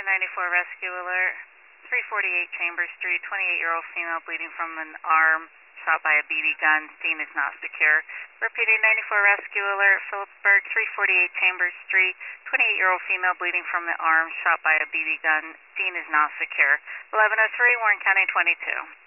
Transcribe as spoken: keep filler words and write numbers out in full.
ninety-four rescue alert. three forty-eight Chambers Street, twenty-eight-year-old female bleeding from an arm, shot by a B B gun. Scene is not secure. Repeating ninety-four rescue alert. Phillipsburg, three forty-eight Chambers Street, twenty-eight-year-old female bleeding from the arm, shot by a B B gun. Scene is not secure. eleven oh three, Warren County twenty-two.